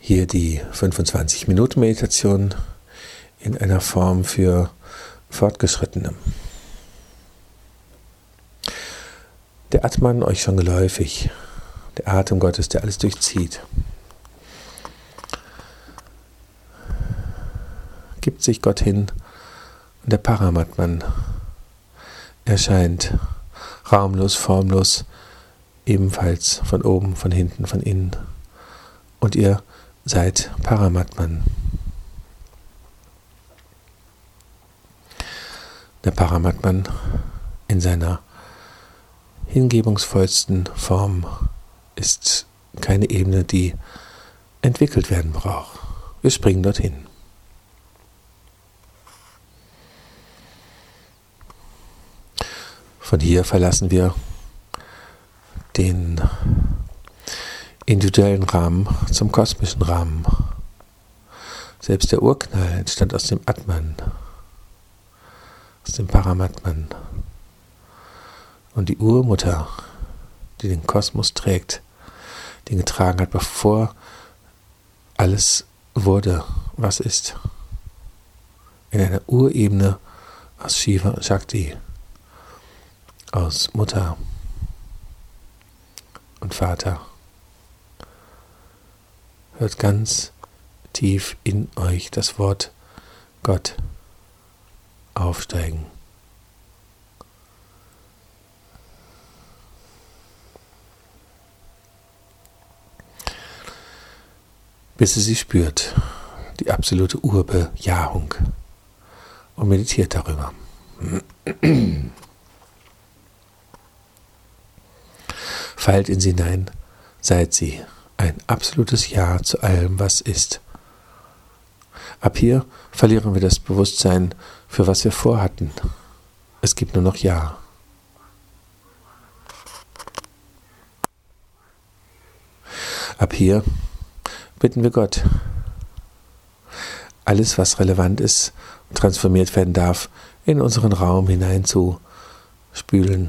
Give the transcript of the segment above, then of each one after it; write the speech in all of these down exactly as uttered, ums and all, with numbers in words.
Hier die fünfundzwanzig Minuten Meditation in einer Form für Fortgeschrittene. Der Atman euch schon geläufig, der Atem Gottes, der alles durchzieht. Gibt sich Gott hin und der Paramatman erscheint raumlos, formlos, ebenfalls von oben, von hinten, von innen. Und ihr seid Paramatman. Der Paramatman in seiner hingebungsvollsten Form ist keine Ebene, die entwickelt werden braucht. Wir springen dorthin. Von hier verlassen wir den individuellen Rahmen zum kosmischen Rahmen. Selbst der Urknall entstand aus dem Atman, aus dem Paramatman. Und die Urmutter, die den Kosmos trägt, den getragen hat, bevor alles wurde, was ist. In einer Urebene aus Shiva und Shakti, aus Mutter und Vater. Hört ganz tief in euch das Wort Gott aufsteigen. Bis ihr sie spürt, die absolute Urbejahung, und meditiert darüber. Fallt in sie hinein, seid sie. Ein absolutes Ja zu allem, was ist. Ab hier verlieren wir das Bewusstsein, für was wir vorhatten. Es gibt nur noch Ja. Ab hier bitten wir Gott, alles, was relevant ist und transformiert werden darf, in unseren Raum hinein zu spülen.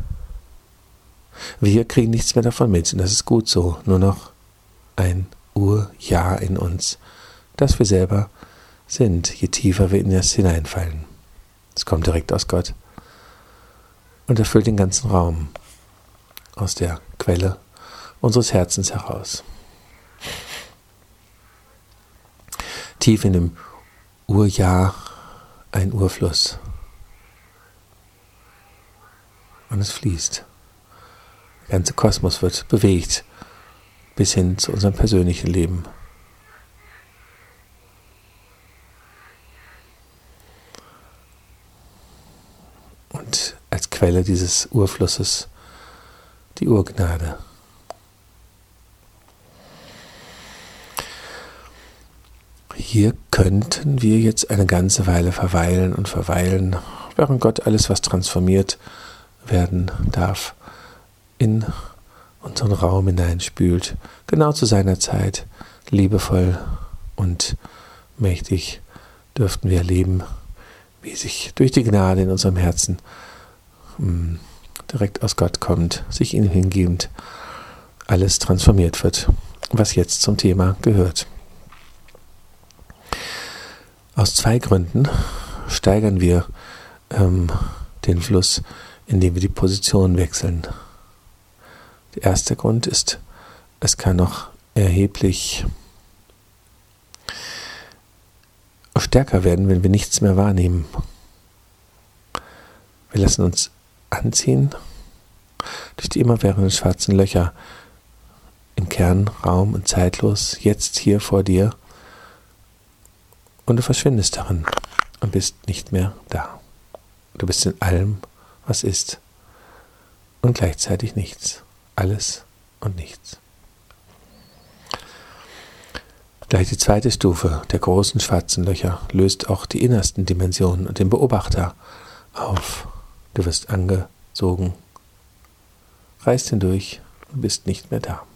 Wir kriegen nichts mehr davon mit, und das ist gut so. Nur noch ein Ur-Ja in uns, das wir selber sind, je tiefer wir in das hineinfallen. Es kommt direkt aus Gott und erfüllt den ganzen Raum aus der Quelle unseres Herzens heraus. Tief in dem Ur-Ja ein Urfluss. Und es fließt. Der ganze Kosmos wird bewegt bis hin zu unserem persönlichen Leben. Und als Quelle dieses Urflusses die Urgnade. Hier könnten wir jetzt eine ganze Weile verweilen und verweilen, während Gott alles, was transformiert werden darf, in unseren Raum hineinspült, genau zu seiner Zeit, liebevoll und mächtig dürften wir erleben, wie sich durch die Gnade in unserem Herzen mh, direkt aus Gott kommt, sich ihm hingebend alles transformiert wird, was jetzt zum Thema gehört. Aus zwei Gründen steigern wir ähm, den Fluss, indem wir die Position wechseln. Der erste Grund ist, es kann noch erheblich stärker werden, wenn wir nichts mehr wahrnehmen. Wir lassen uns anziehen durch die immerwährenden schwarzen Löcher im Kern, Raum und zeitlos, jetzt hier vor dir, und du verschwindest darin und bist nicht mehr da. Du bist in allem, was ist, und gleichzeitig nichts. Alles und nichts. Gleich die zweite Stufe der großen schwarzen Löcher löst auch die innersten Dimensionen und den Beobachter auf. Du wirst angesogen, reißt hindurch und bist nicht mehr da.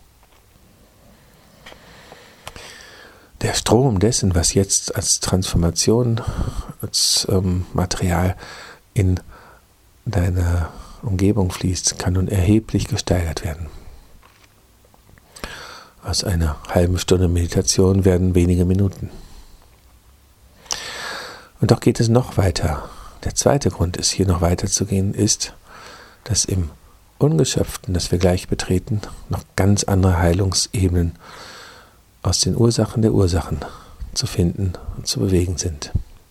Der Strom dessen, was jetzt als Transformation, als ähm, Material in deine Umgebung fließt, kann nun erheblich gesteigert werden. Aus einer halben Stunde Meditation werden wenige Minuten. Und doch geht es noch weiter. Der zweite Grund ist, hier noch weiterzugehen, ist, dass im Ungeschöpften, das wir gleich betreten, noch ganz andere Heilungsebenen aus den Ursachen der Ursachen zu finden und zu bewegen sind.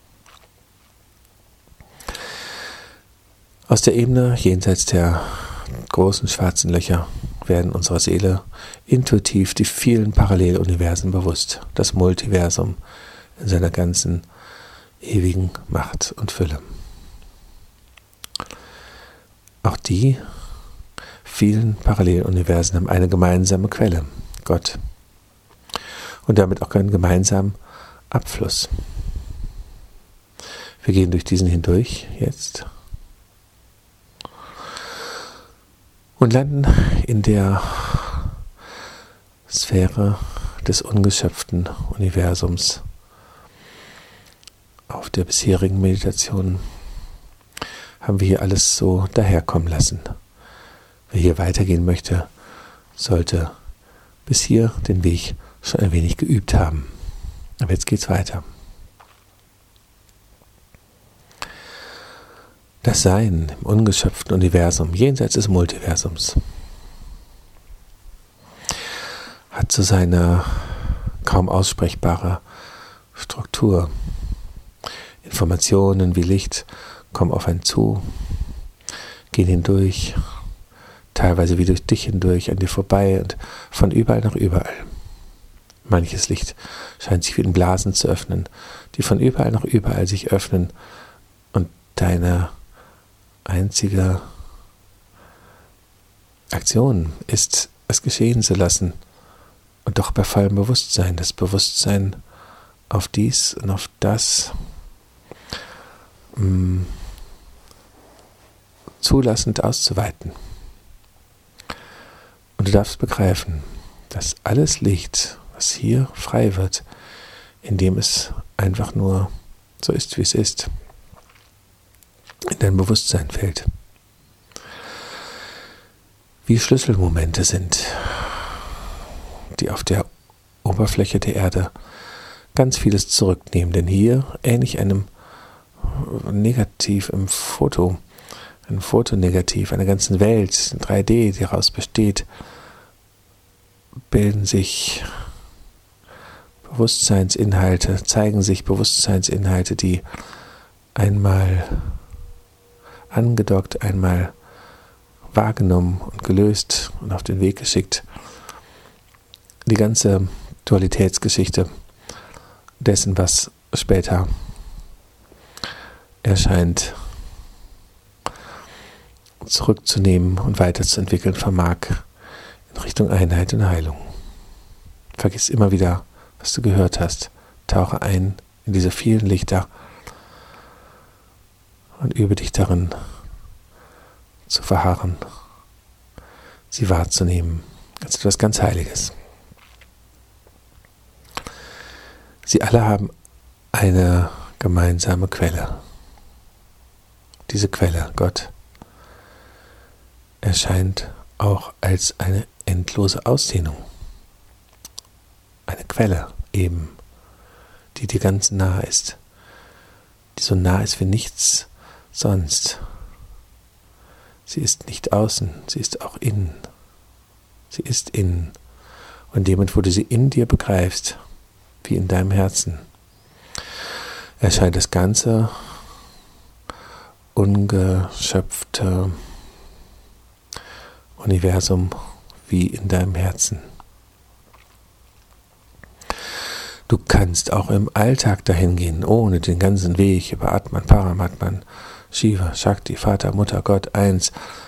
Aus der Ebene jenseits der großen schwarzen Löcher werden unserer Seele intuitiv die vielen Paralleluniversen bewusst, das Multiversum in seiner ganzen ewigen Macht und Fülle. Auch die vielen Paralleluniversen haben eine gemeinsame Quelle, Gott, und damit auch einen gemeinsamen Abfluss. Wir gehen durch diesen hindurch jetzt und landen in der Sphäre des ungeschöpften Universums. Auf der bisherigen Meditation haben wir hier alles so daherkommen lassen. Wer hier weitergehen möchte, sollte bis hier den Weg schon ein wenig geübt haben. Aber jetzt geht's weiter. Das Sein im ungeschöpften Universum, jenseits des Multiversums, hat so seine kaum aussprechbare Struktur. Informationen wie Licht kommen auf einen zu, gehen hindurch, teilweise wie durch dich hindurch, an dir vorbei und von überall nach überall. Manches Licht scheint sich wie in Blasen zu öffnen, die von überall nach überall sich öffnen und deine einzige Aktion ist, es geschehen zu lassen und doch bei vollem Bewusstsein, das Bewusstsein auf dies und auf das mh, zulassend auszuweiten. Und du darfst begreifen, dass alles Licht, was hier frei wird, indem es einfach nur so ist, wie es ist, in dein Bewusstsein fällt, wie Schlüsselmomente sind, die auf der Oberfläche der Erde ganz vieles zurücknehmen. Denn hier, ähnlich einem Negativ im Foto, ein Fotonegativ einer ganzen Welt, drei D, die daraus besteht, bilden sich Bewusstseinsinhalte, zeigen sich Bewusstseinsinhalte, die einmal angedockt, einmal wahrgenommen und gelöst und auf den Weg geschickt, die ganze Dualitätsgeschichte dessen, was später erscheint, zurückzunehmen und weiterzuentwickeln vermag in Richtung Einheit und Heilung. Vergiss immer wieder, was du gehört hast. Tauche ein in diese vielen Lichter und übe dich darin, zu verharren, sie wahrzunehmen als etwas ganz Heiliges. Sie alle haben eine gemeinsame Quelle. Diese Quelle, Gott, erscheint auch als eine endlose Ausdehnung. Eine Quelle eben, die dir ganz nah ist, die so nah ist wie nichts sonst. Sie ist nicht außen, sie ist auch innen. Sie ist innen. Und in dem Moment, wo du sie in dir begreifst, wie in deinem Herzen, erscheint das ganze ungeschöpfte Universum wie in deinem Herzen. Du kannst auch im Alltag dahin gehen, ohne den ganzen Weg über Atman, Paramatman, Shiva, Shakti, Vater, Mutter, Gott, eins,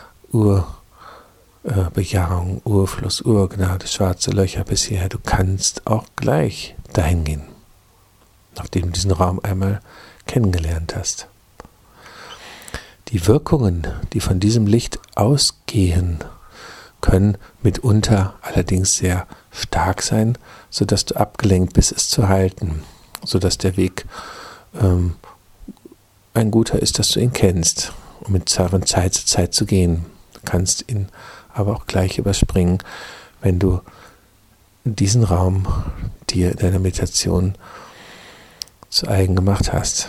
Urbejahung, äh, Urfluss, Urgnade, schwarze Löcher bis hierher. Du kannst auch gleich dahin gehen, nachdem du diesen Raum einmal kennengelernt hast. Die Wirkungen, die von diesem Licht ausgehen, können mitunter allerdings sehr stark sein, sodass du abgelenkt bist, es zu halten, sodass der Weg ähm, ein guter ist, dass du ihn kennst, um mit von Zeit zu Zeit zu gehen. Du kannst ihn aber auch gleich überspringen, wenn du diesen Raum dir in deiner Meditation zu eigen gemacht hast.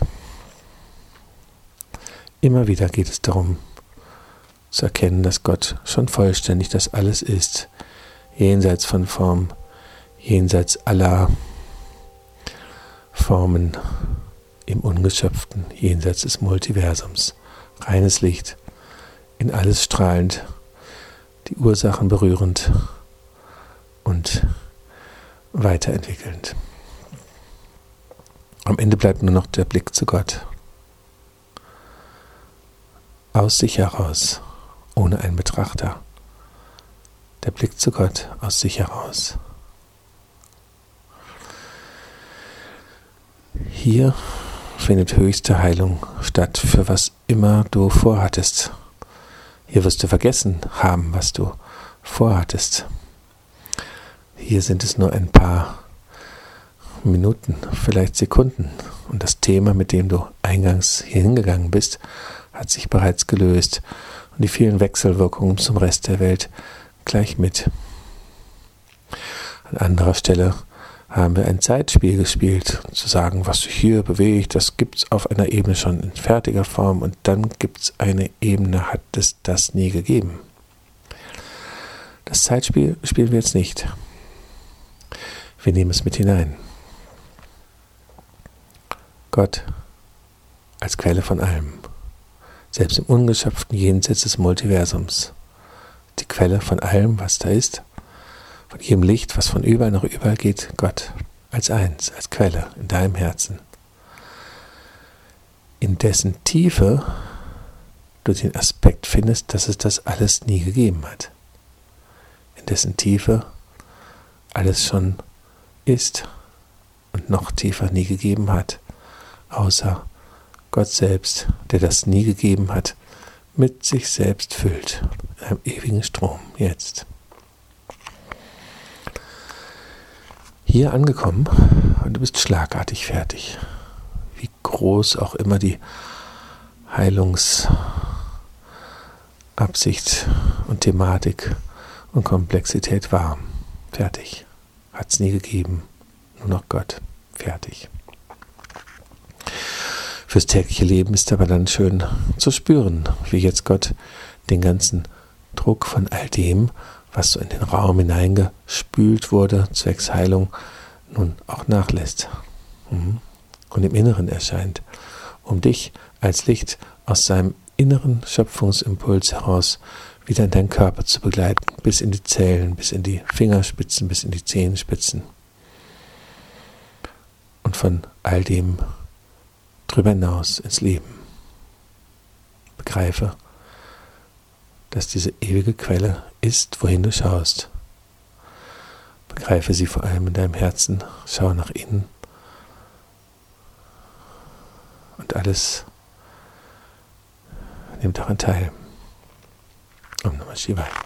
Immer wieder geht es darum, zu erkennen, dass Gott schon vollständig das alles ist, jenseits von Form, jenseits aller Formen im Ungeschöpften, jenseits des Multiversums, reines Licht, in alles strahlend, die Ursachen berührend und weiterentwickelnd. Am Ende bleibt nur noch der Blick zu Gott. Aus sich heraus, ohne einen Betrachter. Der Blick zu Gott aus sich heraus. Hier findet höchste Heilung statt, für was immer du vorhattest. Hier wirst du vergessen haben, was du vorhattest. Hier sind es nur ein paar Minuten, vielleicht Sekunden. Und das Thema, mit dem du eingangs hier hingegangen bist, hat sich bereits gelöst. Und die vielen Wechselwirkungen zum Rest der Welt gleich mit. An anderer Stelle haben wir ein Zeitspiel gespielt. Und zu sagen, was sich hier bewegt, das gibt es auf einer Ebene schon in fertiger Form. Und dann gibt es eine Ebene, hat es das nie gegeben. Das Zeitspiel spielen wir jetzt nicht. Wir nehmen es mit hinein. Gott als Quelle von allem, selbst im ungeschöpften Jenseits des Multiversums, die Quelle von allem, was da ist, von jedem Licht, was von überall nach überall geht, Gott als eins, als Quelle in deinem Herzen, in dessen Tiefe du den Aspekt findest, dass es das alles nie gegeben hat, in dessen Tiefe alles schon ist und noch tiefer nie gegeben hat, außer Gott selbst, der das nie gegeben hat, mit sich selbst füllt, in einem ewigen Strom, jetzt. Hier angekommen und du bist schlagartig fertig. Wie groß auch immer die Heilungsabsicht und Thematik und Komplexität war. Fertig. Hat es nie gegeben. Nur noch Gott. Fertig. Fürs tägliche Leben ist aber dann schön zu spüren, wie jetzt Gott den ganzen Druck von all dem, was so in den Raum hineingespült wurde, zwecks Heilung, nun auch nachlässt und im Inneren erscheint, um dich als Licht aus seinem inneren Schöpfungsimpuls heraus wieder in deinen Körper zu begleiten, bis in die Zellen, bis in die Fingerspitzen, bis in die Zehenspitzen. Und von all dem drüber hinaus ins Leben. Begreife, dass diese ewige Quelle ist, wohin du schaust. Begreife sie vor allem in deinem Herzen, schau nach innen und alles nimmt daran teil. Om Namah Shivaya.